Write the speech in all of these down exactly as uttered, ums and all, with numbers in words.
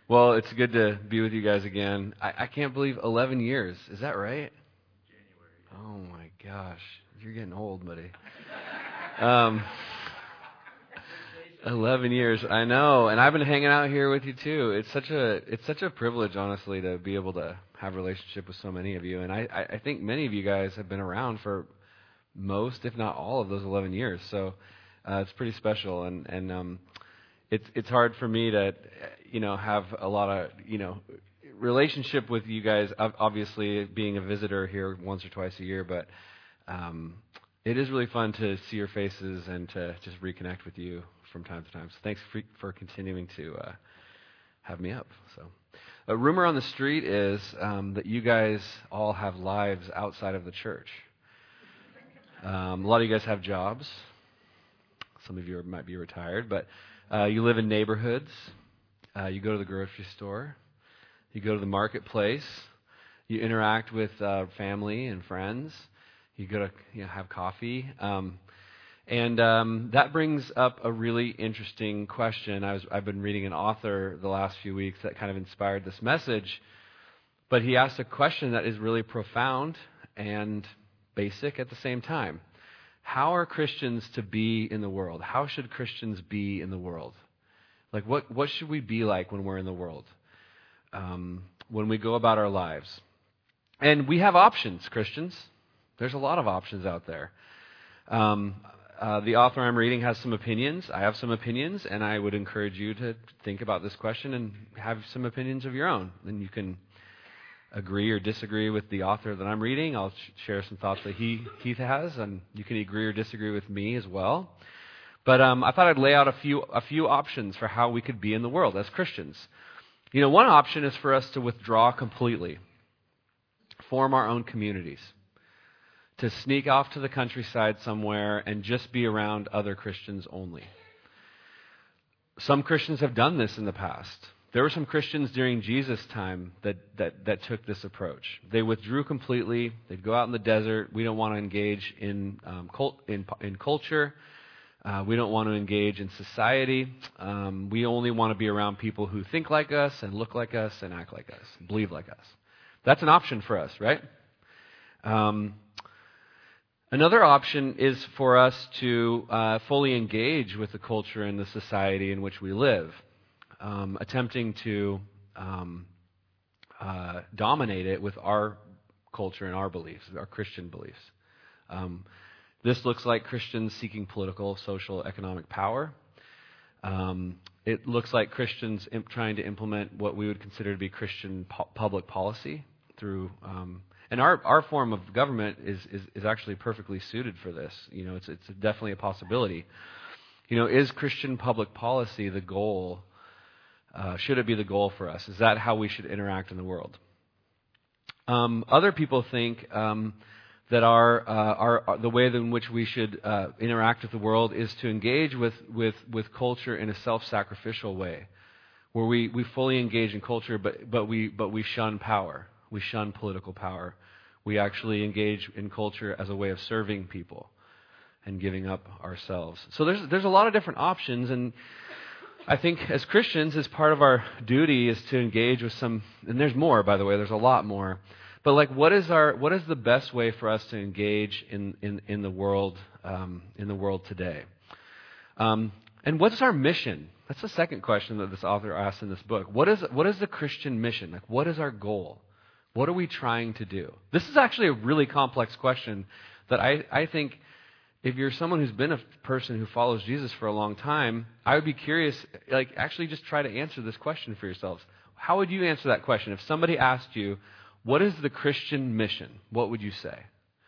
Well, it's good to be with you guys again. I, I can't believe eleven years. Is that right? January. Oh my gosh. You're getting old, buddy. Um, eleven years. I know. And I've been hanging out here with you too. It's such a it's such a privilege, honestly, to be able to have a relationship with so many of you. And I, I, I think many of you guys have been around for most, if not all, of those eleven years. So uh, it's pretty special. And, and um It's it's hard for me to, you know, have a lot of, you know, relationship with you guys, obviously being a visitor here once or twice a year, but um, it is really fun to see your faces and to just reconnect with you from time to time. So thanks for, for continuing to uh, have me up. So a rumor on the street is um, that you guys all have lives outside of the church. Um, a lot of you guys have jobs. Some of you are, might be retired, but Uh, you live in neighborhoods. Uh, you go to the grocery store. You go to the marketplace. You interact with uh, family and friends. You go to you know, have coffee. Um, and um, that brings up a really interesting question. I was, I've been reading an author the last few weeks that kind of inspired this message. But he asked a question that is really profound and basic at the same time. How are Christians to be in the world? How should Christians be in the world? Like, what, what should we be like when we're in the world? Um, when we go about our lives? And we have options, Christians. There's a lot of options out there. Um, uh, the author I'm reading has some opinions. I have some opinions, and I would encourage you to think about this question and have some opinions of your own. And you can agree or disagree with the author that I'm reading. I'll sh- share some thoughts that he Keith has, and you can agree or disagree with me as well. But um, I thought I'd lay out a few a few options for how we could be in the world as Christians. You know, one option is for us to withdraw completely, form our own communities, to sneak off to the countryside somewhere and just be around other Christians only. Some Christians have done this in the past. There were some Christians during Jesus' time that, that, that took this approach. They withdrew completely. They'd go out in the desert. We don't want to engage in um, cult, in, in culture. Uh, we don't want to engage in society. Um, we only want to be around people who think like us and look like us and act like us, and believe like us. That's an option for us, right? Um, another option is for us to uh, fully engage with the culture and the society in which we live. Um, attempting to um, uh, dominate it with our culture and our beliefs, our Christian beliefs. Um, this looks like Christians seeking political, social, economic power. Um, it looks like Christians imp- trying to implement what we would consider to be Christian po- public policy through, um, and our our form of government is, is is actually perfectly suited for this. You know, it's it's definitely a possibility. You know, is Christian public policy the goal? Uh, should it be the goal for us? Is that how we should interact in the world? Um, other people think um, that our, uh, our, our the way in which we should uh, interact with the world is to engage with, with, with culture in a self-sacrificial way, where we, we fully engage in culture, but but we but we shun power. We shun political power. We actually engage in culture as a way of serving people and giving up ourselves. So there's there's a lot of different options, and I think as Christians, as part of our duty is to engage with some, and there's more, by the way, there's a lot more. But like, what is our, what is the best way for us to engage in in, in the world, um, in the world today? Um, and what's our mission? That's the second question that this author asks in this book. What is what is the Christian mission? Like, what is our goal? What are we trying to do? This is actually a really complex question that I, I think if you're someone who's been a person who follows Jesus for a long time, I would be curious, like, actually just try to answer this question for yourselves. How would you answer that question? If somebody asked you, what is the Christian mission? What would you say?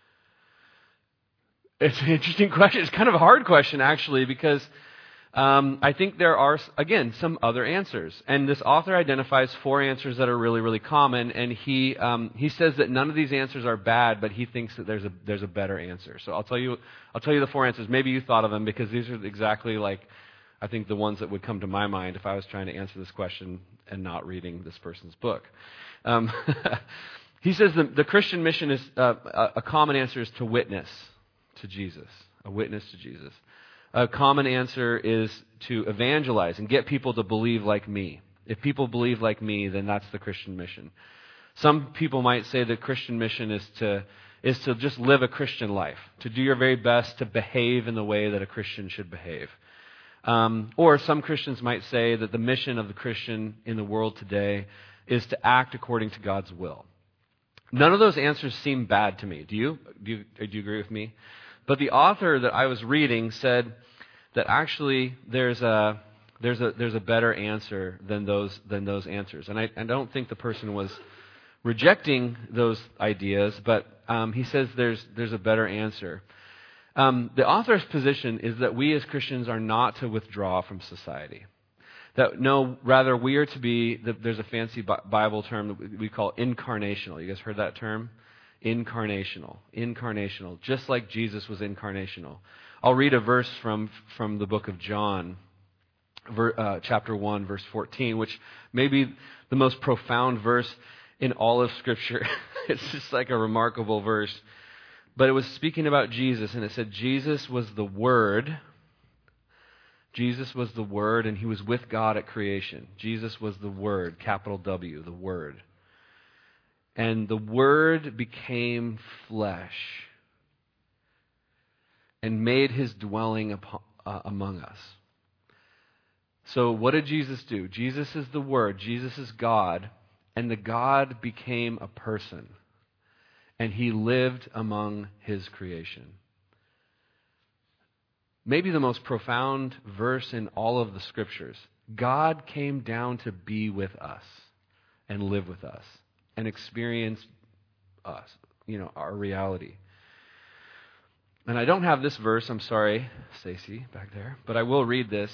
It's an interesting question. It's kind of a hard question, actually, because um, I think there are, again, some other answers. And this author identifies four answers that are really, really common. And he um, he says that none of these answers are bad, but he thinks that there's a there's a better answer. So I'll tell you I'll tell you the four answers. Maybe you thought of them because these are exactly like I think the ones that would come to my mind if I was trying to answer this question and not reading this person's book. Um, he says the, the Christian mission is uh, a, a common answer is to witness to Jesus, a witness to Jesus. A common answer is to evangelize and get people to believe like me. If people believe like me, then that's the Christian mission. Some people might say the Christian mission is to is to just live a Christian life, to do your very best to behave in the way that a Christian should behave. Um, or some Christians might say that the mission of the Christian in the world today is to act according to God's will. None of those answers seem bad to me. Do you? Do you, do you agree with me? But the author that I was reading said that actually there's a there's a there's a better answer than those than those answers. And I, I don't think the person was rejecting those ideas, but um, he says there's there's a better answer. Um, the author's position is that we as Christians are not to withdraw from society. That no, rather we are to be, there's a fancy Bible term that we call incarnational. You guys heard that term? Incarnational. Incarnational. Just like Jesus was incarnational. I'll read a verse from, from the book of John, ver, uh, chapter one, verse fourteen, which may be the most profound verse in all of Scripture. It's just like a remarkable verse. But it was speaking about Jesus, and it said, Jesus was the Word. Jesus was the Word, and He was with God at creation. Jesus was the Word, capital W, the Word. And the Word became flesh and made His dwelling upon, uh, among us. So what did Jesus do? Jesus is the Word. Jesus is God. And the God became a person. And He lived among His creation. Maybe the most profound verse in all of the Scriptures. God came down to be with us and live with us and experience us, you know, our reality. And I don't have this verse, I'm sorry, Stacy, back there, but I will read this.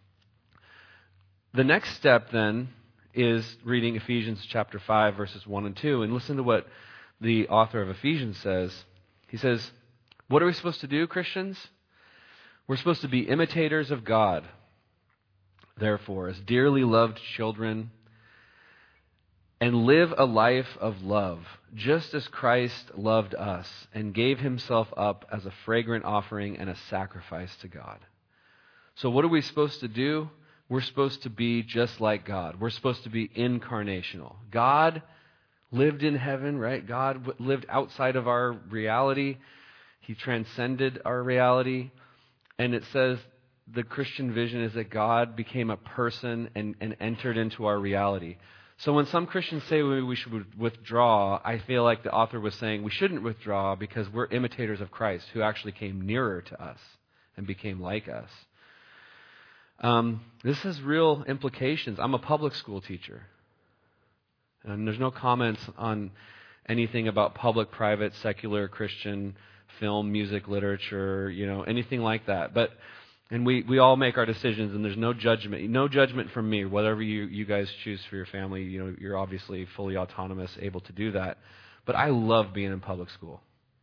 The next step then is reading Ephesians chapter five, verses one and two, and listen to what the author of Ephesians says. He says, what are we supposed to do, Christians? We're supposed to be imitators of God. Therefore, as dearly loved children, and live a life of love, just as Christ loved us and gave Himself up as a fragrant offering and a sacrifice to God. So what are we supposed to do? We're supposed to be just like God. We're supposed to be incarnational. God lived in heaven, right? God lived outside of our reality. He transcended our reality. And it says the Christian vision is that God became a person and, and entered into our reality. So when some Christians say we should withdraw, I feel like the author was saying we shouldn't withdraw because we're imitators of Christ who actually came nearer to us and became like us. Um, this has real implications. I'm a public school teacher. And there's no comments on anything about public, private, secular, Christian, film, music, literature, you know, anything like that. But and we, we all make our decisions, and there's no judgment. No judgment from me. Whatever you, you guys choose for your family, you know, you're obviously fully autonomous, able to do that. But I love being in public school.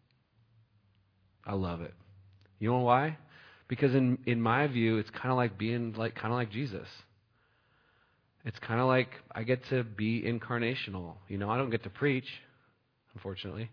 I love it. You know why? Because in, in my view, it's kind of like being like kind of like Jesus. It's kind of like I get to be incarnational. You know, I don't get to preach, unfortunately.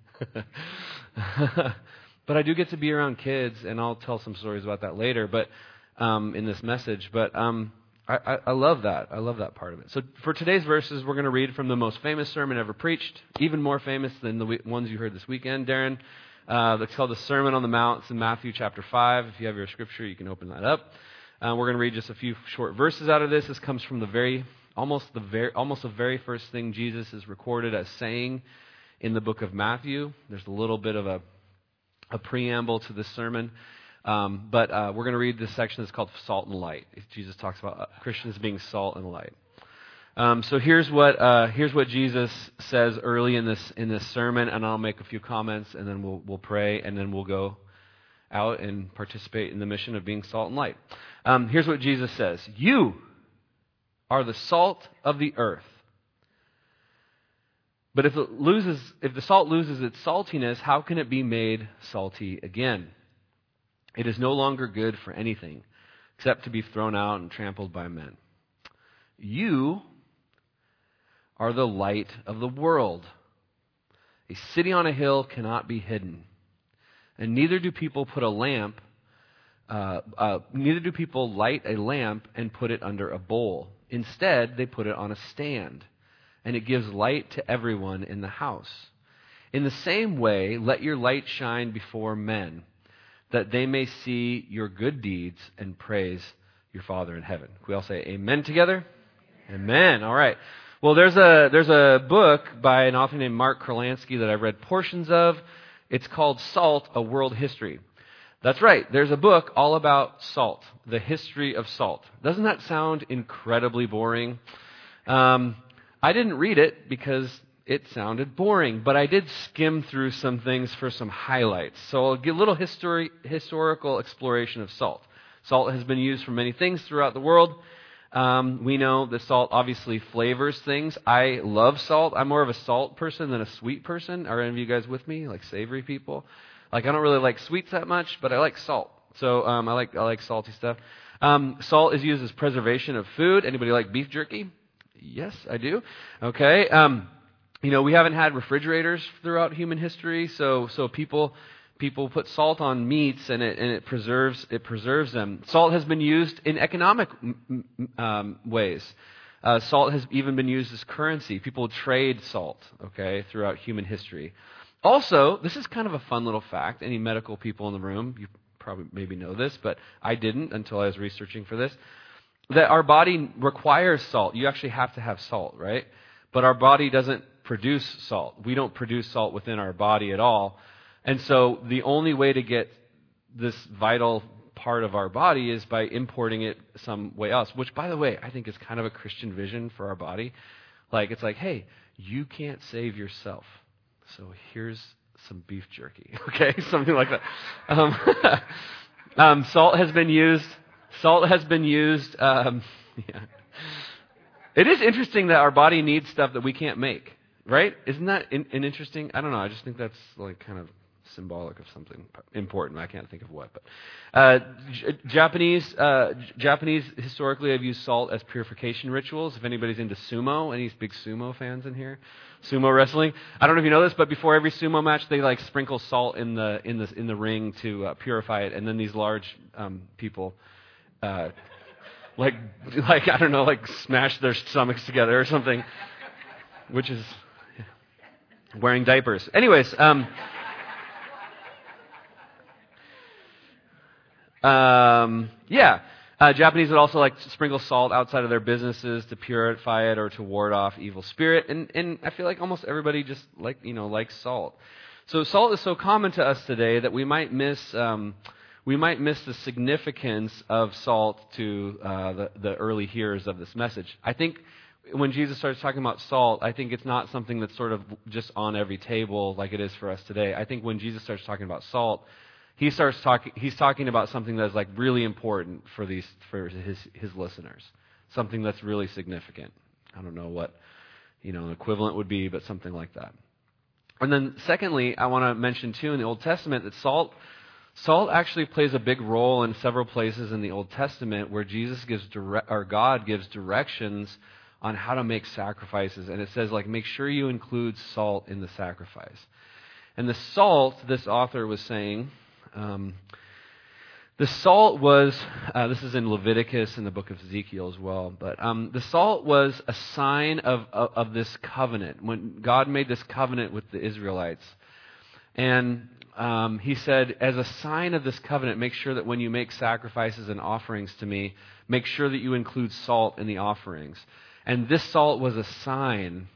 But I do get to be around kids, and I'll tell some stories about that later but um, in this message. But um, I, I, I love that. I love that part of it. So for today's verses, we're going to read from the most famous sermon ever preached, even more famous than the we- ones you heard this weekend, Darren. Uh, it's called the Sermon on the Mount. It's in Matthew chapter five. If you have your scripture, you can open that up. Uh, we're going to read just a few short verses out of this. This comes from the very, almost the very, almost the very first thing Jesus is recorded as saying in the book of Matthew. There's a little bit of a a preamble to this sermon. Um, but uh, we're going to read this section that's called Salt and Light. Jesus talks about uh, Christians being salt and light. Um, so here's what uh, here's what Jesus says early in this in this sermon, and I'll make a few comments, and then we'll we'll pray, and then we'll go out and participate in the mission of being salt and light. Um, here's what Jesus says: "You are the salt of the earth. But if it loses, if the salt loses its saltiness, how can it be made salty again? It is no longer good for anything except to be thrown out and trampled by men. You are the light of the world. A city on a hill cannot be hidden, and neither do people put a lamp uh, uh, neither do people light a lamp and put it under a bowl. Instead, they put it on a stand, and it gives light to everyone in the house. In the same way, let your light shine before men, that they may see your good deeds and praise your Father in heaven. Can we all say amen together? Amen. Amen. All right. Well, there's a there's a book by an author named Mark Kurlansky that I've read portions of. It's called Salt, A World History. That's right. There's a book all about salt, the history of salt. Doesn't that sound incredibly boring? Um, I didn't read it because it sounded boring, but I did skim through some things for some highlights. So I'll give a little histori- historical exploration of salt. Salt has been used for many things throughout the world. Um, we know that salt obviously flavors things. I love salt. I'm more of a salt person than a sweet person. Are any of you guys with me? Like savory people? Like I don't really like sweets that much, but I like salt. So um, I like I like salty stuff. Um, salt is used as preservation of food. Anybody like beef jerky? Yes, I do. Okay. Um, you know, we haven't had refrigerators throughout human history, so so people people put salt on meats and it and it preserves it preserves them. Salt has been used in economic um, ways. Uh, salt has even been used as currency. People trade salt, okay, throughout human history. Also, this is kind of a fun little fact. Any medical people in the room, you probably maybe know this, but I didn't until I was researching for this, that our body requires salt. You actually have to have salt, right? But our body doesn't produce salt. We don't produce salt within our body at all. And so the only way to get this vital part of our body is by importing it some way else, which, by the way, I think is kind of a Christian vision for our body. Like, it's like, hey, you can't save yourself. So here's some beef jerky, okay? Something like that. Um, um, salt has been used. Salt has been used. Um, yeah. It is interesting that our body needs stuff that we can't make, right? Isn't that in, an interesting? I don't know. I just think that's like kind of symbolic of something important. I can't think of what. But uh, J- Japanese uh, J- Japanese historically have used salt as purification rituals. If anybody's into sumo, any big sumo fans in here? Sumo wrestling. I don't know if you know this, but before every sumo match, they like sprinkle salt in the in the in the ring to uh, purify it, and then these large um, people, uh, like like I don't know, like smash their stomachs together or something, which is yeah, wearing diapers. Anyways. Um, Um, yeah, uh, Japanese would also like to sprinkle salt outside of their businesses to purify it or to ward off evil spirit, and and I feel like almost everybody just like you know likes salt. So salt is so common to us today that we might miss um, we might miss the significance of salt to uh, the the early hearers of this message. I think when Jesus starts talking about salt, I think it's not something that's sort of just on every table like it is for us today. I think when Jesus starts talking about salt, He starts talking. He's talking about something that's like really important for these for his his listeners. Something that's really significant. I don't know what you know an equivalent would be, but something like that. And then, secondly, I want to mention too in the Old Testament that salt salt actually plays a big role in several places in the Old Testament where Jesus gives direct, or God gives directions on how to make sacrifices, and it says like make sure you include salt in the sacrifice. And the salt, this author was saying. Um, the salt was, uh, this is in Leviticus and the book of Ezekiel as well, but um, the salt was a sign of, of, of this covenant. When God made this covenant with the Israelites, and um, he said, as a sign of this covenant, make sure that when you make sacrifices and offerings to me, make sure that you include salt in the offerings. And this salt was a sign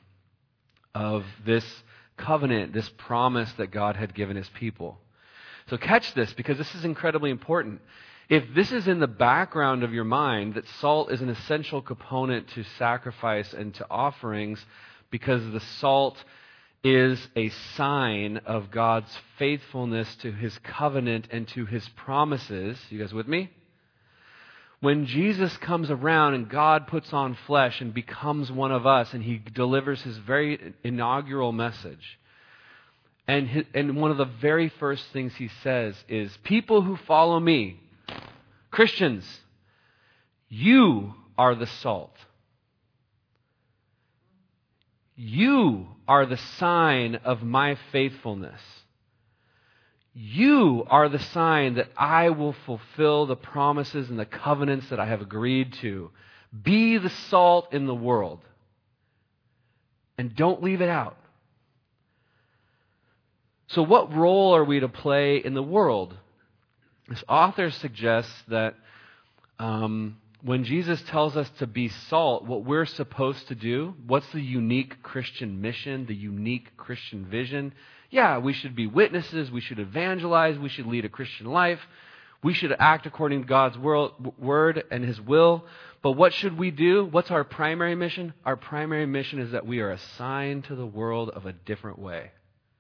of this covenant, this promise that God had given his people. So catch this, because this is incredibly important. If this is in the background of your mind, that salt is an essential component to sacrifice and to offerings, because the salt is a sign of God's faithfulness to his covenant and to his promises. You guys with me? When Jesus comes around and God puts on flesh and becomes one of us, and he delivers his very inaugural message, And his, and one of the very first things he says is, people who follow me, Christians, you are the salt. You are the sign of my faithfulness. You are the sign that I will fulfill the promises and the covenants that I have agreed to. Be the salt in the world. And don't leave it out. So what role are we to play in the world? This author suggests that um, when Jesus tells us to be salt, what we're supposed to do, what's the unique Christian mission, the unique Christian vision? Yeah, we should be witnesses, we should evangelize, we should lead a Christian life, we should act according to God's word and His will. But what should we do? What's our primary mission? Our primary mission is that we are a sign to the world of a different way.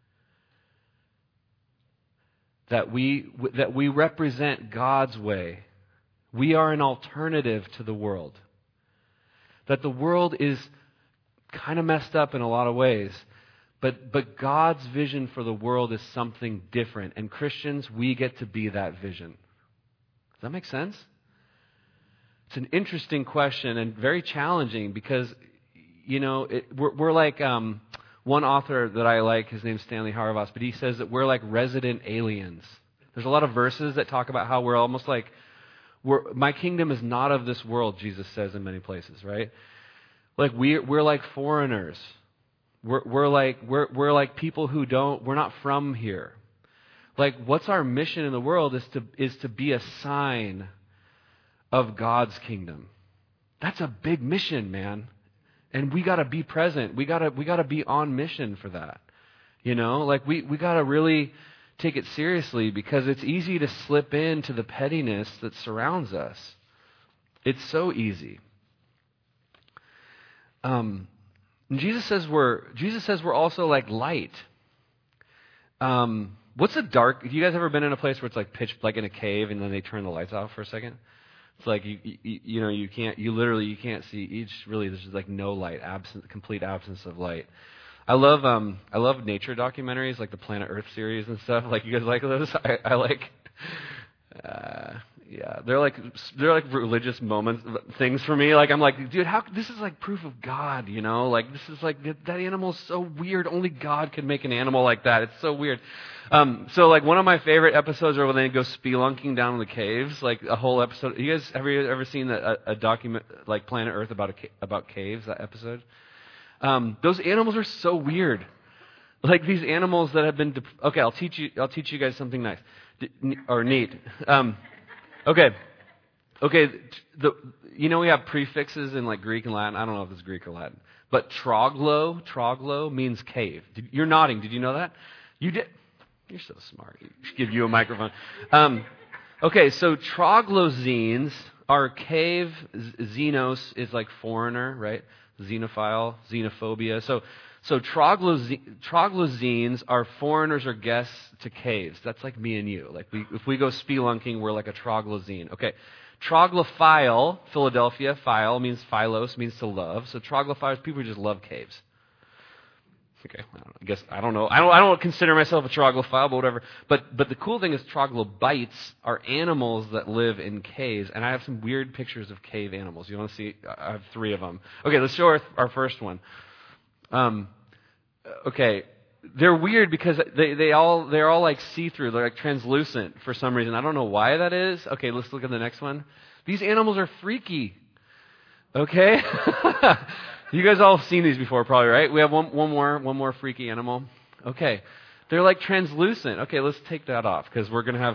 That we, that we represent God's way. We are an alternative to the world. That the world is kind of messed up in a lot of ways. But, but God's vision for the world is something different. And Christians, we get to be that vision. Does that make sense? It's an interesting question and very challenging because, you know, it, we're, we're like... Um, One author that I like, his name's Stanley Hauerwas, but he says that we're like resident aliens. There's a lot of verses that talk about how we're almost like, we're, my kingdom is not of this world, Jesus says in many places, right? Like we're, we're like foreigners. We're, we're like, we're, we're like people who don't, we're not from here. Like what's our mission in the world is to, is to be a sign of God's kingdom. That's a big mission, man. And we got to be present. We got to we got to be on mission for that. You know, like we we got to really take it seriously because it's easy to slip into the pettiness that surrounds us. It's so easy. Um, and Jesus says we're Jesus says we're also like light. Um, what's a dark? Have you guys ever been in a place where it's like pitch, like in a cave, and then they turn the lights off for a second? It's like you, you, you know, you can't, you literally, you can't see each. Really, there's just like no light, absent, complete absence of light. I love, um, I love nature documentaries like the Planet Earth series and stuff. Like you guys like those? I, I like, uh, yeah, they're like, they're like religious moments, things for me. Like I'm like, dude, how? This is like proof of God, you know? Like this is like that animal's so weird. Only God could make an animal like that. It's so weird. Um, so like one of my favorite episodes are when they go spelunking down in the caves, like a whole episode. You guys ever ever seen a, a document like Planet Earth about a, about caves? That episode. Um, those animals are so weird. Like these animals that have been. De- okay, I'll teach you. I'll teach you guys something nice D- or neat. Um, okay, okay. The you know we have prefixes in like Greek and Latin. I don't know if it's Greek or Latin, but troglo, troglo means cave. Did, you're nodding. Did you know that? You did. You're so smart. I should give you a microphone. Um, okay, so troglozenes are cave. Xenos is like foreigner, right? Xenophile, xenophobia. So, so trogloze- troglozenes are foreigners or guests to caves. That's like me and you. Like we, if we go spelunking, we're like a troglozene. Okay, troglophile, Philadelphia. Phile means philos, means to love. So troglophiles, people who just love caves. Okay, I, don't know, I guess I don't know. I don't. I don't consider myself a troglophile, but whatever. But but the cool thing is, troglobites are animals that live in caves, and I have some weird pictures of cave animals. You want to see? I have three of them. Okay, let's show our, our first one. Um, okay, they're weird because they they all they're all like see through. They're like translucent for some reason. I don't know why that is. Okay, let's look at the next one. These animals are freaky. Okay. You guys all have seen these before, probably, right? We have one, one more, one more freaky animal. Okay, they're like translucent. Okay, let's take that off because we're gonna have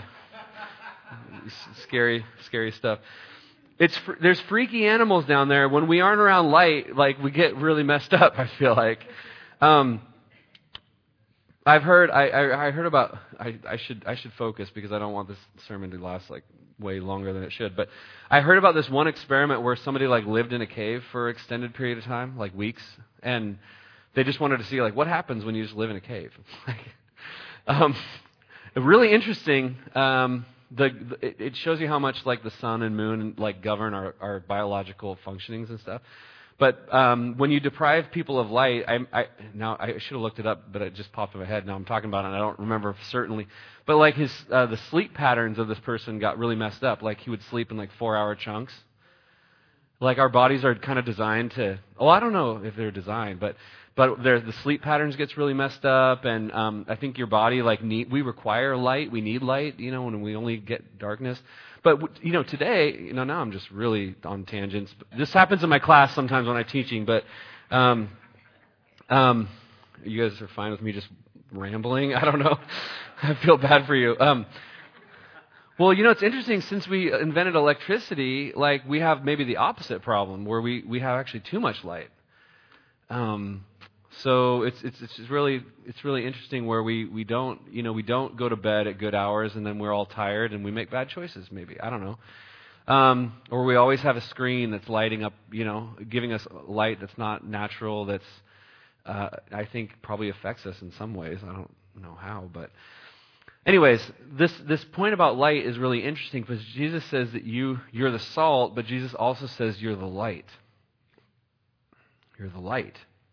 scary, scary stuff. It's there's freaky animals down there. When we aren't around light, like we get really messed up. I feel like. Um, I've heard. I, I, I heard about. I, I should I should focus because I don't want this sermon to last like way longer than it should. But I heard about this one experiment where somebody like lived in a cave for an extended period of time, like weeks, and they just wanted to see like what happens when you just live in a cave. um, really interesting. Um, the, the it shows you how much like the sun and moon like govern our, our biological functionings and stuff. But um, when you deprive people of light, I, I now I should have looked it up, but it just popped in my head. Now I'm talking about it, and I don't remember certainly. But like his uh, the sleep patterns of this person got really messed up. Like he would sleep in like four-hour chunks. Like our bodies are kind of designed to, oh, I don't know if they're designed, but but there's the sleep patterns gets really messed up, and um, I think your body like need we require light, we need light, you know, when we only get darkness. But you know, today, you know, now I'm just really on tangents. This happens in my class sometimes when I'm teaching, but um, um, you guys are fine with me just rambling. I don't know. I feel bad for you. Um, Well, you know, it's interesting, since we invented electricity, like, we have maybe the opposite problem, where we, we have actually too much light. Um, so it's, it's, it's really, it's really interesting where we, we don't, you know, we don't go to bed at good hours, and then we're all tired and we make bad choices, maybe. I don't know. Um, or we always have a screen that's lighting up, you know, giving us light that's not natural, that's, uh, I think probably affects us in some ways. I don't know how, but... Anyways, this, this point about light is really interesting, because Jesus says that you, you're the salt, but Jesus also says you're the light. You're the light.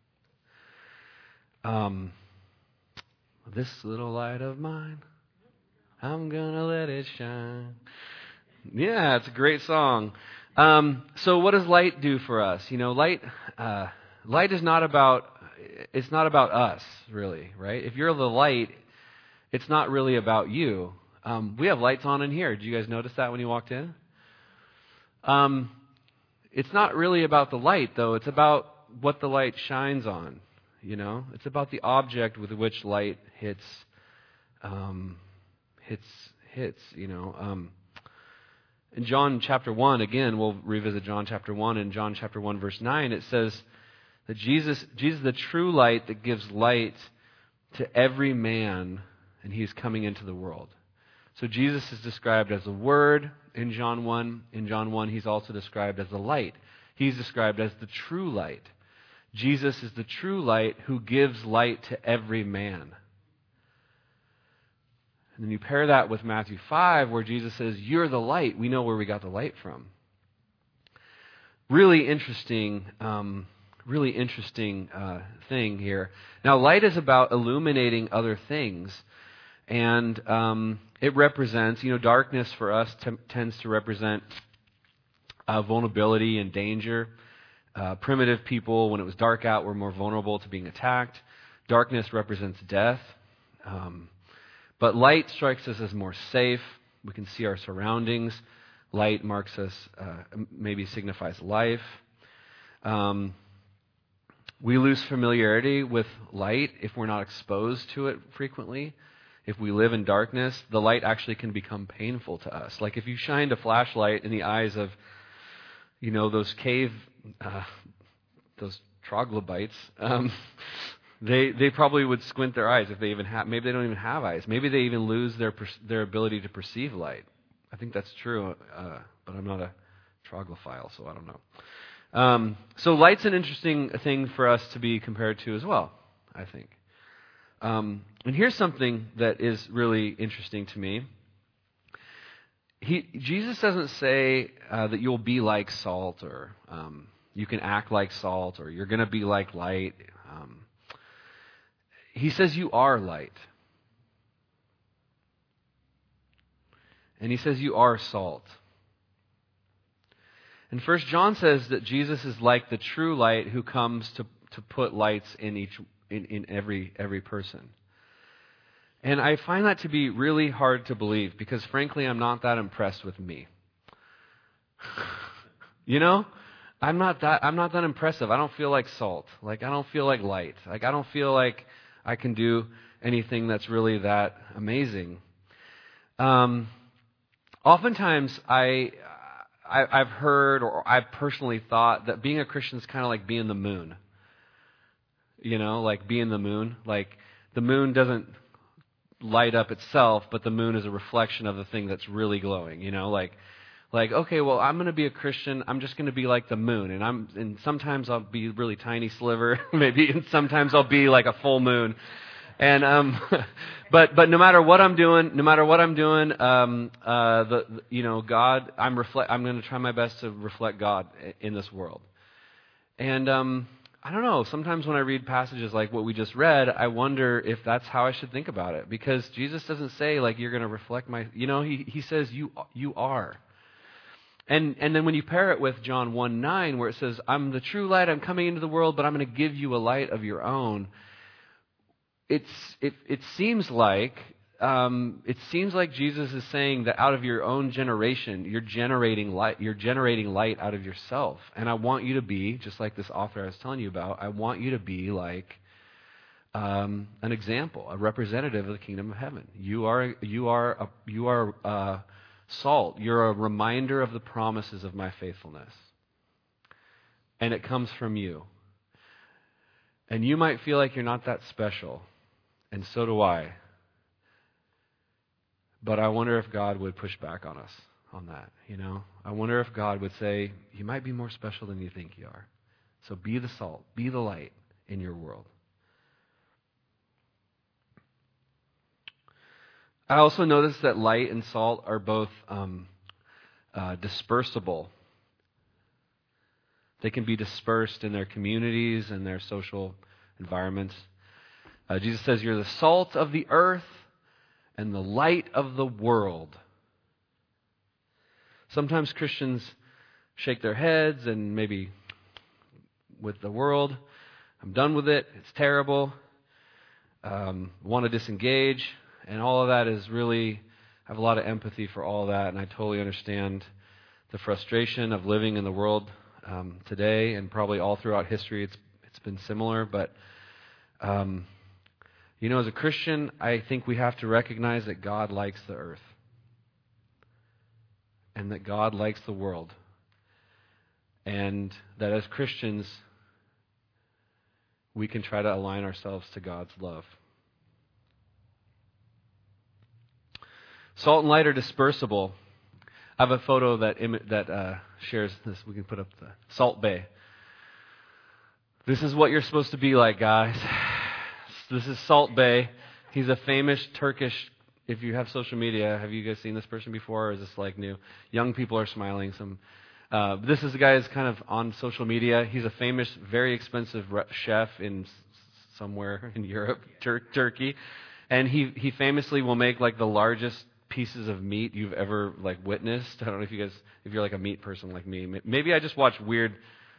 Um, this little light of mine, I'm going to let it shine. Yeah, it's a great song. Um, so what does light do for us? You know, light, uh, light is not about, it's not about us, really, right? If you're the light, it's not really about you. Um, we have lights on in here. Did you guys notice that when you walked in? Um, it's not really about the light, though. It's about what the light shines on. You know, it's about the object with which light hits, um, hits, hits. You know, um, in John chapter one, again, we'll revisit John chapter one. In John chapter one, verse nine, it says that Jesus, Jesus, is the true light that gives light to every man. And he's coming into the world. So Jesus is described as the Word in John one. In John one, he's also described as the light. He's described as the true light. Jesus is the true light who gives light to every man. And then you pair that with Matthew five, where Jesus says, you're the light. We know where we got the light from. Really interesting um, really interesting uh, thing here. Now, light is about illuminating other things. And um, it represents, you know, darkness for us t- tends to represent uh, vulnerability and danger. Uh, primitive people, when it was dark out, were more vulnerable to being attacked. Darkness represents death. Um, but light strikes us as more safe. We can see our surroundings. Light marks us, uh, maybe signifies life. Um, we lose familiarity with light if we're not exposed to it frequently. If we live in darkness, the light actually can become painful to us. Like if you shined a flashlight in the eyes of, you know, those cave, uh, those troglodytes, um, they they probably would squint their eyes if they even have. Maybe they don't even have eyes. Maybe they even lose their their ability to perceive light. I think that's true, uh, but I'm not a troglophile, so I don't know. Um, so light's an interesting thing for us to be compared to as well, I think. Um, and here's something that is really interesting to me. He, Jesus doesn't say uh, that you'll be like salt, or um, you can act like salt, or you're going to be like light. Um, he says you are light. And he says you are salt. And First John says that Jesus is like the true light who comes to, to put lights in each in, in every every person. And I find that to be really hard to believe, because frankly I'm not that impressed with me. You know? I'm not that I'm not that impressive. I don't feel like salt. Like I don't feel like light. Like I don't feel like I can do anything that's really that amazing. Um Oftentimes, I, I, I've heard, or I've personally thought, that being a Christian is kind of like being the moon. You know, like being the moon. Like, the moon doesn't light up itself, but the moon is a reflection of the thing that's really glowing. You know, like, like okay, well, I'm going to be a Christian. I'm just going to be like the moon. And I'm, and sometimes I'll be a really tiny sliver, maybe, and sometimes I'll be like a full moon. And um, but but no matter what I'm doing, no matter what I'm doing, um, uh, the, the you know God, I'm reflect. I'm going to try my best to reflect God in this world. And um, I don't know. Sometimes when I read passages like what we just read, I wonder if that's how I should think about it, because Jesus doesn't say like you're going to reflect my. You know, he he says you you are. And and then when you pair it with John one nine, where it says, I'm the true light, I'm coming into the world, but I'm going to give you a light of your own, it's it it seems like um, it seems like Jesus is saying that out of your own generation, you're generating light, you're generating light out of yourself. And I want you to be, just like this author I was telling you about, I want you to be like um, an example, a representative of the kingdom of heaven. You are you are a, you are uh, salt. You're a reminder of the promises of my faithfulness. And it comes from you. And you might feel like you're not that special. And so do I. But I wonder if God would push back on us on that, you know? I wonder if God would say, you might be more special than you think you are. So be the salt, be the light in your world. I also noticed that light and salt are both um, uh, dispersible. They can be dispersed in their communities and their social environments. Uh, Jesus says, you're the salt of the earth and the light of the world. Sometimes Christians shake their heads and maybe with the world, I'm done with it, it's terrible, um, want to disengage. And all of that is really, I have a lot of empathy for all of that, and I totally understand the frustration of living in the world um, today, and probably all throughout history it's it's been similar. But, um, you know, as a Christian, I think we have to recognize that God likes the earth, and that God likes the world, and that as Christians, we can try to align ourselves to God's love. Salt and light are dispersible. I have a photo that Im- that uh, shares this. We can put up the Salt Bay. This is what you're supposed to be like, guys. This is Salt Bay. He's a famous Turkish. If you have social media, have you guys seen this person before, or is this like new? Young people are smiling. Some. Uh, this is the guy who's kind of on social media. He's a famous, very expensive re- chef in s- somewhere in Europe, Tur- Turkey, and he he famously will make like the largest pieces of meat you've ever like witnessed. I don't know if you guys, if you're like a meat person like me. Maybe I just watch weird,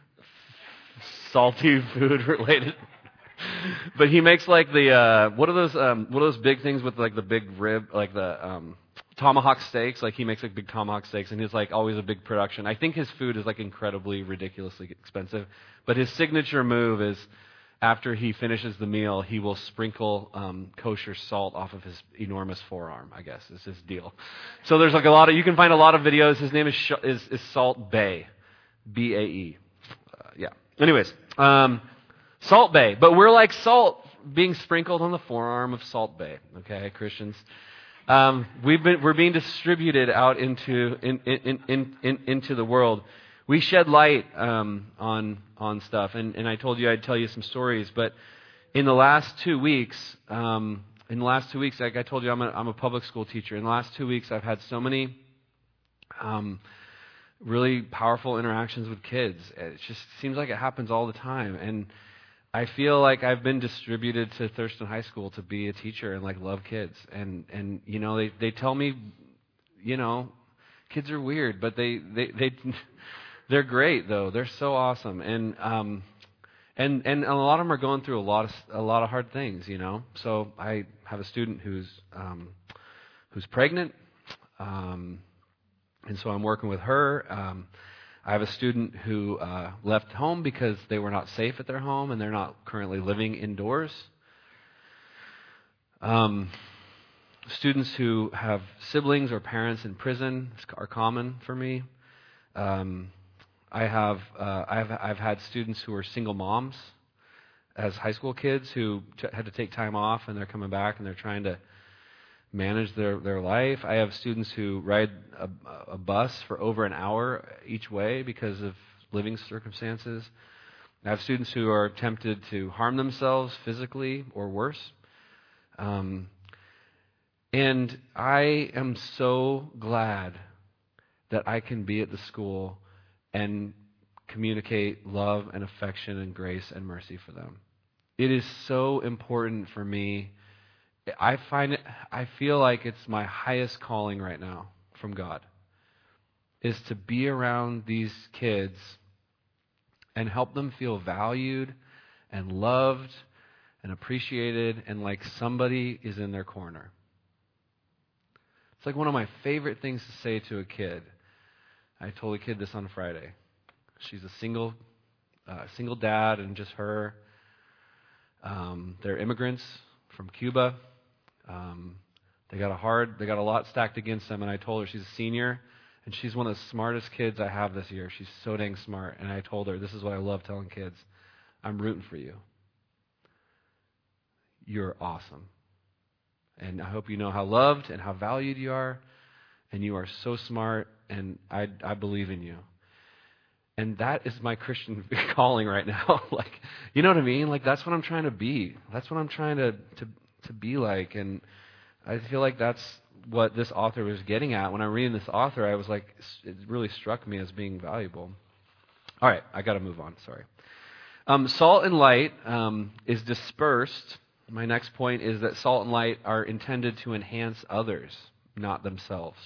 salty food related. But he makes like the uh, what are those um, what are those big things with like the big rib, like the um, tomahawk steaks? Like he makes like big tomahawk steaks, and he's like always a big production. I think his food is like incredibly ridiculously expensive. But his signature move is, after he finishes the meal, he will sprinkle um, kosher salt off of his enormous forearm, I guess, is his deal. So there's like a lot of, you can find a lot of videos. His name is Sh- is, is Salt Bay. B A E. Uh, yeah. Anyways, um, Salt Bay. But we're like salt being sprinkled on the forearm of Salt Bay, okay, Christians? Um, we've been, we're being distributed out into, in, in, in, in, into the world. We shed light um, on on stuff, and, and I told you I'd tell you some stories. But in the last two weeks, um, in the last two weeks, like I told you, I'm a, I'm a public school teacher. In the last two weeks, I've had so many um, really powerful interactions with kids. It just seems like it happens all the time, and I feel like I've been distributed to Thurston High School to be a teacher and like love kids. And and you know they they tell me, you know, kids are weird, but they they they. They're great, though. They're so awesome, and um, and and a lot of them are going through a lot of a lot of hard things, you know. So I have a student who's um, who's pregnant, um, and so I'm working with her. Um, I have a student who uh, left home because they were not safe at their home, and they're not currently living indoors. Um, students who have siblings or parents in prison are common for me. Um, I have uh, I've I've had students who are single moms as high school kids who t- had to take time off, and they're coming back and they're trying to manage their, their life. I have students who ride a, a bus for over an hour each way because of living circumstances. I have students who are tempted to harm themselves physically or worse. Um, and I am so glad that I can be at the school and communicate love and affection and grace and mercy for them. It is so important for me. I find it, I feel like it's my highest calling right now from God. is to be around these kids and help them feel valued and loved and appreciated and like somebody is in their corner. It's like one of my favorite things to say to a kid. I told a kid this on Friday. She's a single uh, single dad and just her. Um, they're immigrants from Cuba. Um, they got a hard, they got a lot stacked against them, and I told her she's a senior, and she's one of the smartest kids I have this year. She's so dang smart, and I told her, this is what I love telling kids, I'm rooting for you. You're awesome. And I hope you know how loved and how valued you are, and you are so smart, and I, I believe in you. And that is my Christian calling right now. Like, you know what I mean? Like, that's what I'm trying to be. That's what I'm trying to, to, to be like. And I feel like that's what this author was getting at. When I'm reading this author, I was like, it really struck me as being valuable. All right, I got to move on. Sorry. Um, salt and light um, is dispersed. My next point is that salt and light are intended to enhance others, not themselves.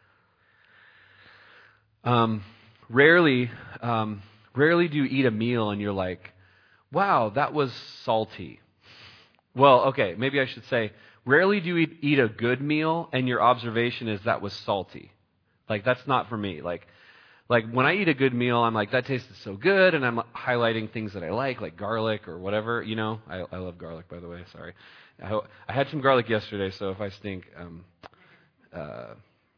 Um, rarely, um, rarely do you eat a meal and you're like, wow, that was salty. Well, okay, maybe I should say, rarely do you eat, eat a good meal and your observation is that was salty. Like, that's not for me. Like, like when I eat a good meal, I'm like, that tasted so good, and I'm highlighting things that I like, like garlic or whatever. You know, I, I love garlic, by the way. Sorry, I, ho- I had some garlic yesterday, so if I stink, um, uh,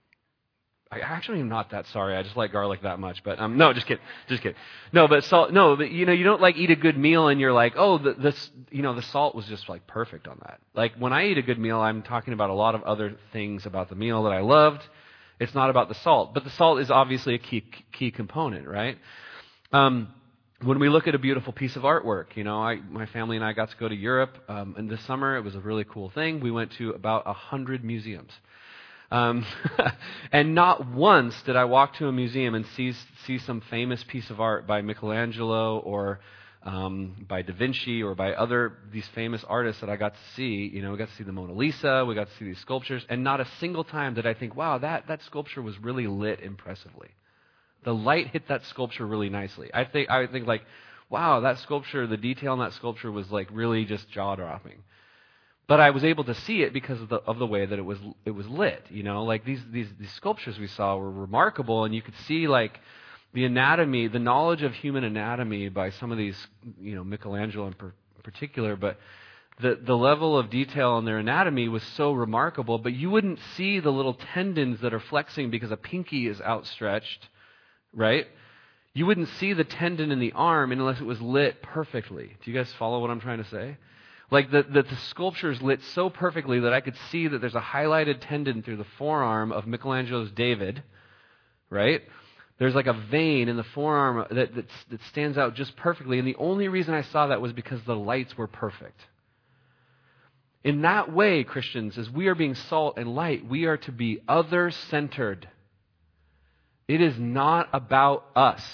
I actually am not that sorry. I just like garlic that much. But um, no, just kidding, just kidding. No, but salt. No, but you know, you don't like eat a good meal and you're like, oh, the, this, you know, the salt was just like perfect on that. Like when I eat a good meal, I'm talking about a lot of other things about the meal that I loved. It's not about the salt, but the salt is obviously a key key component, right? Um, when we look at a beautiful piece of artwork, you know, I, my family and I got to go to Europe um, in this summer. It was a really cool thing. We went to about a hundred museums. Um, and not once did I walk to a museum and see see some famous piece of art by Michelangelo or um, by Da Vinci or by other these famous artists that I got to see. You know, we got to see the Mona Lisa, we got to see these sculptures, and not a single time did I think, wow, that, that sculpture was really lit impressively. The light hit that sculpture really nicely. I think I would think like, wow, that sculpture, the detail in that sculpture was like really just jaw-dropping. But I was able to see it because of the of the way that it was it was lit. You know, like these these these sculptures we saw were remarkable, and you could see like the anatomy, the knowledge of human anatomy by some of these, you know, Michelangelo in per, particular. But the the level of detail in their anatomy was so remarkable. But you wouldn't see the little tendons that are flexing because a pinky is outstretched, right? You wouldn't see the tendon in the arm unless it was lit perfectly. Do you guys follow what I'm trying to say? Like the, the, the sculpture is lit so perfectly that I could see that there's a highlighted tendon through the forearm of Michelangelo's David, right? There's like a vein in the forearm that, that, that stands out just perfectly. And the only reason I saw that was because the lights were perfect. In that way, Christians, as we are being salt and light, we are to be other-centered. It is not about us.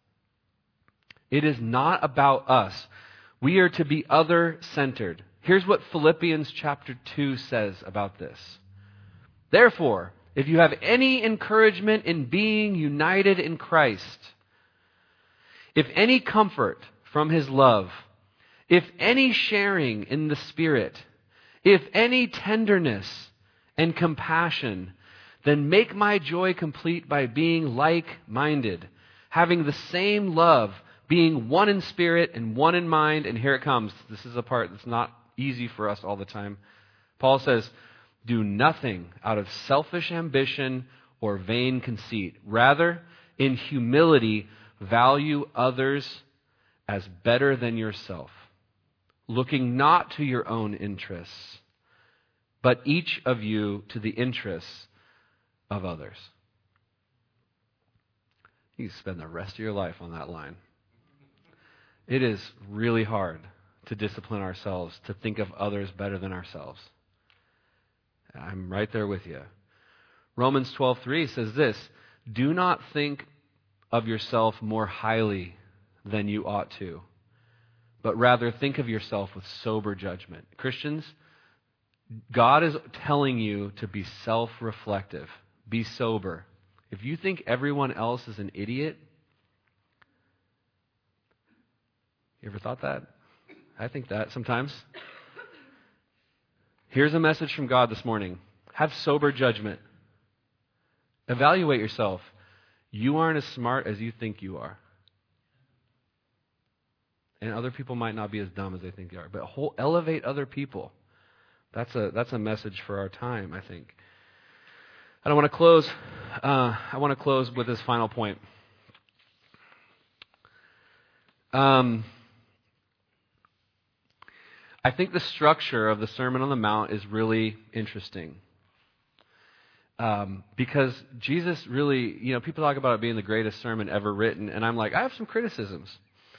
It is not about us. We are to be other-centered. Here's what Philippians chapter two says about this. Therefore, if you have any encouragement in being united in Christ, if any comfort from His love, if any sharing in the Spirit, if any tenderness and compassion, then make my joy complete by being like-minded, having the same love, being one in spirit and one in mind. And here it comes. This is a part that's not easy for us all the time. Paul says, do nothing out of selfish ambition or vain conceit. Rather, in humility, value others as better than yourself, looking not to your own interests, but each of you to the interests of others. You can spend the rest of your life on that line. It is really hard to discipline ourselves, to think of others better than ourselves. I'm right there with you. Romans twelve three says this, do not think of yourself more highly than you ought to, but rather think of yourself with sober judgment. Christians, God is telling you to be self-reflective, be sober. If you think everyone else is an idiot, you ever thought that? I think that sometimes. Here's a message from God this morning. Have sober judgment. Evaluate yourself. You aren't as smart as you think you are. And other people might not be as dumb as they think they are. But whole, elevate other people. That's a that's a message for our time, I think. And I want to close. Uh, I want to close with this final point. Um, I think the structure of the Sermon on the Mount is really interesting. Um, because Jesus really, you know, people talk about it being the greatest sermon ever written, and I'm like, I have some criticisms.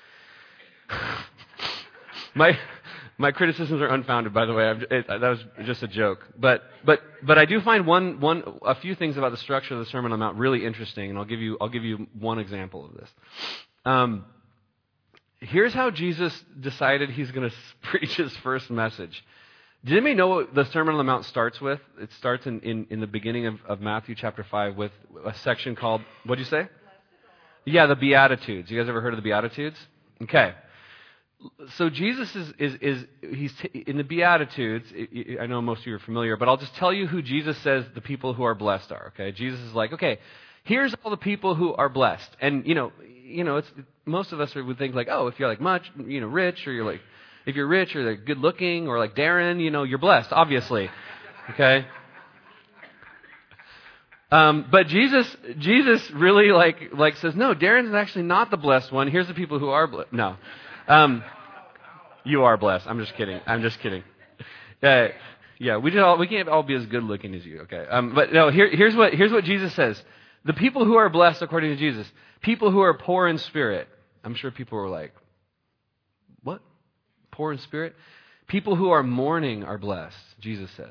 my my criticisms are unfounded, by the way. I've, it, that was just a joke. But but but I do find one one a few things about the structure of the Sermon on the Mount really interesting, and I'll give you I'll give you one example of this. Um, here's how Jesus decided he's going to preach his first message. Did anybody know what the Sermon on the Mount starts with? It starts in, in, in the beginning of, of Matthew chapter five with a section called, what did you say? Yeah, the Beatitudes. You guys ever heard of the Beatitudes? Okay. So Jesus is, is, is he's t- in the Beatitudes, I know most of you are familiar, but I'll just tell you who Jesus says the people who are blessed are, okay? Jesus is like, okay, here's all the people who are blessed. And, you know, you know, it's most of us would think like, oh, if you're like much, you know, rich, or you're like, if you're rich or like good looking or like Darren, you know, you're blessed, obviously. Okay? Um, but Jesus, Jesus really like like says, no, Darren's actually not the blessed one. Here's the people who are blessed. No, um, you are blessed. I'm just kidding. I'm just kidding. Uh, yeah, we just all we can't all be as good looking as you. Okay, um, but no. Here, here's what here's what Jesus says: the people who are blessed, according to Jesus, people who are poor in spirit. I'm sure people were like, what? Poor in spirit? People who are mourning are blessed, Jesus says.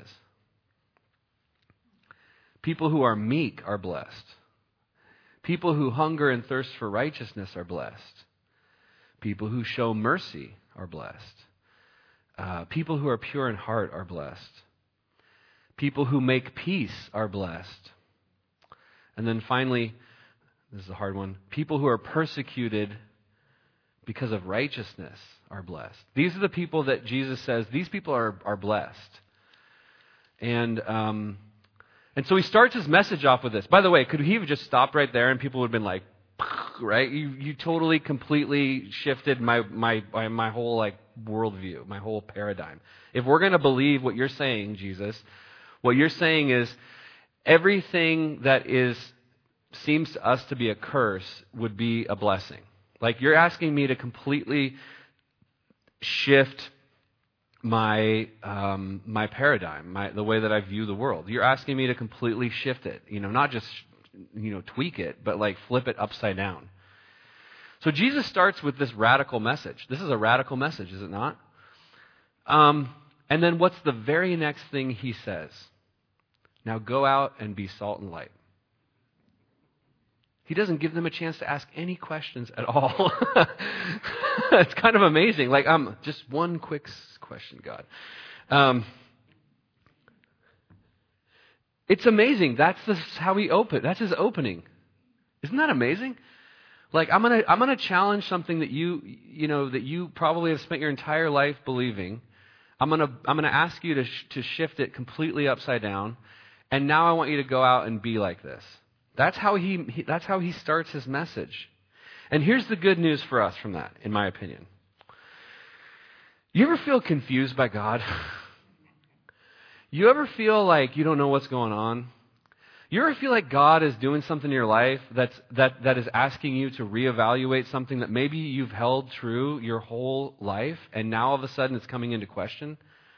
People who are meek are blessed. People who hunger and thirst for righteousness are blessed. People who show mercy are blessed. Uh, people who are pure in heart are blessed. People who make peace are blessed. And then finally, this is a hard one, people who are persecuted because of righteousness are blessed. These are the people that Jesus says, these people are, are blessed. And um, and so he starts his message off with this. By the way, could he have just stopped right there and people would have been like, right? You you totally, completely shifted my my my whole like worldview, my whole paradigm. If we're going to believe what you're saying, Jesus, what you're saying is everything that is seems to us to be a curse would be a blessing. Like you're asking me to completely shift my um, my paradigm, my the way that I view the world. You're asking me to completely shift it, you know, not just you know tweak it, but like flip it upside down. So Jesus starts with this radical message. This is a radical message, is it not? Um, and then what's the very next thing he says? Now go out and be salt and light. He doesn't give them a chance to ask any questions at all. It's kind of amazing. Like, um, just one quick question, God. Um, it's amazing. That's the, how he opened. That's his opening. Isn't that amazing? Like, I'm gonna, I'm gonna challenge something that you, you know, that you probably have spent your entire life believing. I'm gonna, I'm gonna ask you to sh- to shift it completely upside down, and now I want you to go out and be like this. That's how he, he that's how he starts his message. And here's the good news for us from that, in my opinion. You ever feel confused by God? You ever feel like you don't know what's going on? You ever feel like God is doing something in your life that's that that is asking you to reevaluate something that maybe you've held true your whole life, and now all of a sudden it's coming into question?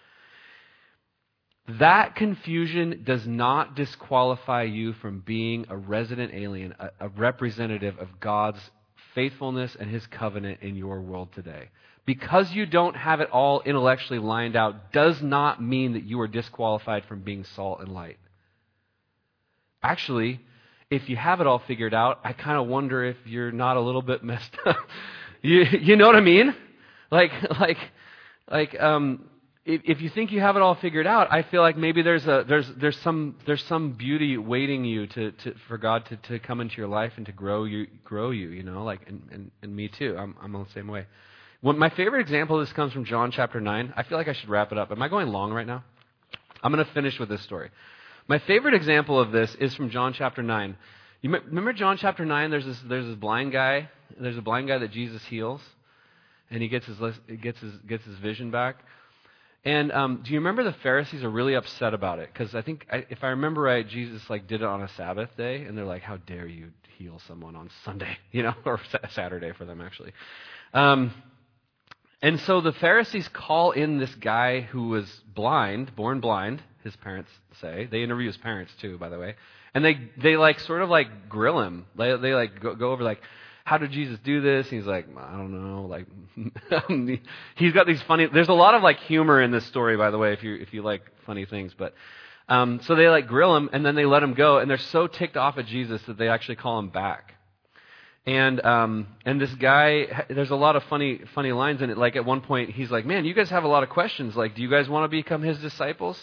That confusion does not disqualify you from being a resident alien, a, a representative of God's faithfulness and his covenant in your world today. Because you don't have it all intellectually lined out does not mean that you are disqualified from being salt and light. Actually, if you have it all figured out, I kind of wonder if you're not a little bit messed up. you, you know what I mean? Like, like, like, um, if, if you think you have it all figured out, I feel like maybe there's a there's there's some there's some beauty waiting you to, to for God to, to come into your life and to grow you grow you. You know, like and, and, and me too. I'm I'm the same way. Well, my favorite example of this comes from John chapter nine. I feel like I should wrap it up. Am I going long right now? I'm going to finish with this story. My favorite example of this is from John chapter nine. You remember John chapter nine? There's this there's this blind guy. There's a blind guy that Jesus heals, and he gets his gets his gets his vision back. And um, do you remember the Pharisees are really upset about it? Because I think I, if I remember right, Jesus like did it on a Sabbath day, and they're like, "How dare you heal someone on Sunday?" You know, or Saturday for them actually. Um, And so the Pharisees call in this guy who was blind, born blind, his parents say. They interview his parents too, by the way. And they, they like sort of like grill him. They, they like go, go over like, how did Jesus do this? And he's like, I don't know. Like, he's got these funny, there's a lot of like humor in this story, by the way, if you, if you like funny things. But, um, so they like grill him and then they let him go. And they're so ticked off at Jesus that they actually call him back. And um, and this guy, there's a lot of funny funny lines in it. Like at one point, he's like, "Man, you guys have a lot of questions. Like, do you guys want to become his disciples?"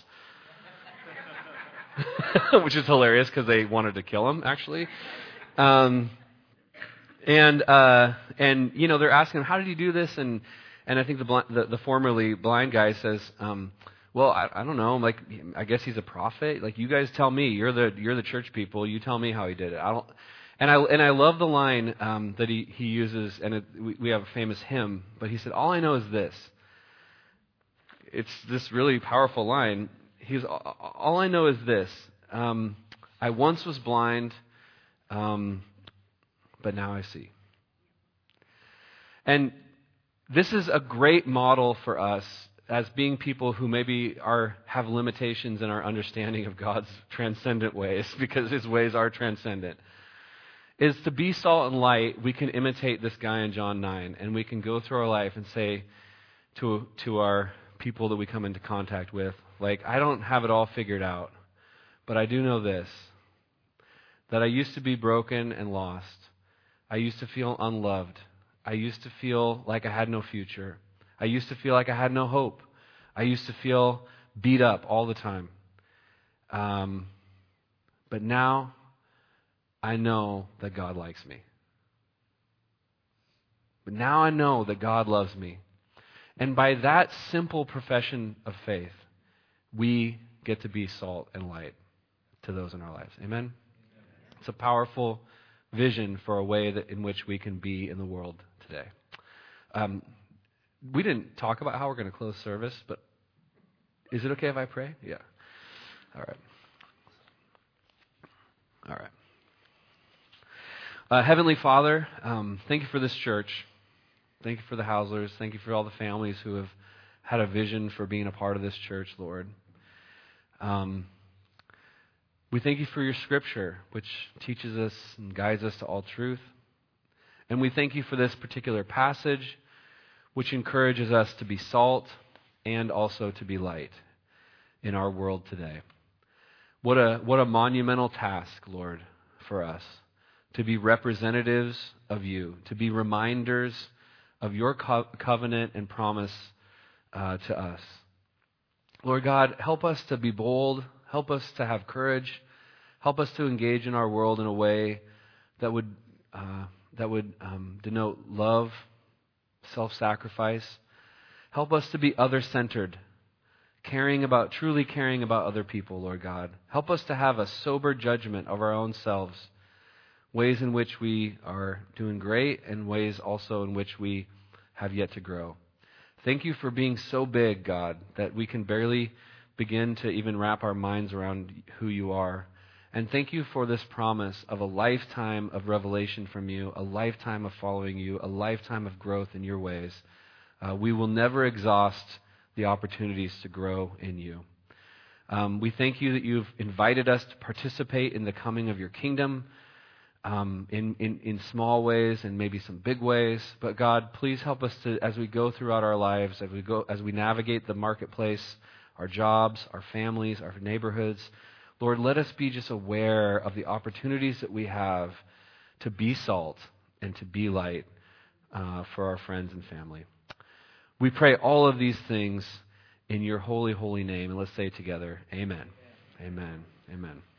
Which is hilarious because they wanted to kill him, actually. Um, and uh, and you know they're asking him, "How did you do this?" And and I think the bl- the, the formerly blind guy says, um, "Well, I, I don't know. Like, I guess he's a prophet. Like, you guys tell me. You're the you're the church people. You tell me how he did it. I don't." And I and I love the line um, that he, he uses, and it, we, we have a famous hymn, but he said, all I know is this. It's this really powerful line. He's all I know is this. Um, I once was blind, um, but now I see. And this is a great model for us as being people who maybe are have limitations in our understanding of God's transcendent ways, because his ways are transcendent. Is to be salt and light, we can imitate this guy in John nine, and we can go through our life and say to to our people that we come into contact with, like, I don't have it all figured out, but I do know this, that I used to be broken and lost. I used to feel unloved. I used to feel like I had no future. I used to feel like I had no hope. I used to feel beat up all the time. Um, but now I know that God likes me. But now I know that God loves me. And by that simple profession of faith, we get to be salt and light to those in our lives. Amen? It's a powerful vision for a way that in which we can be in the world today. Um, we didn't talk about how we're going to close service, but is it okay if I pray? Yeah. All right. All right. Uh, Heavenly Father, um, thank you for this church. Thank you for the Hauslers. Thank you for all the families who have had a vision for being a part of this church, Lord. Um, we thank you for your scripture, which teaches us and guides us to all truth. And we thank you for this particular passage, which encourages us to be salt and also to be light in our world today. What a what a monumental task, Lord, for us. To be representatives of you, to be reminders of your co- covenant and promise uh, to us. Lord God, help us to be bold, help us to have courage, help us to engage in our world in a way that would uh, that would um, denote love, self-sacrifice. Help us to be other-centered, caring about, truly caring about other people, Lord God. Help us to have a sober judgment of our own selves, ways in which we are doing great and ways also in which we have yet to grow. Thank you for being so big, God, that we can barely begin to even wrap our minds around who you are. And thank you for this promise of a lifetime of revelation from you, a lifetime of following you, a lifetime of growth in your ways. Uh, we will never exhaust the opportunities to grow in you. Um, we thank you that you've invited us to participate in the coming of your kingdom, Um, in, in, in small ways and maybe some big ways. But God, please help us to, as we go throughout our lives, as we go, as we navigate the marketplace, our jobs, our families, our neighborhoods. Lord, let us be just aware of the opportunities that we have to be salt and to be light uh, for our friends and family. We pray all of these things in your holy, holy name. And let's say it together. Amen. Amen. Amen.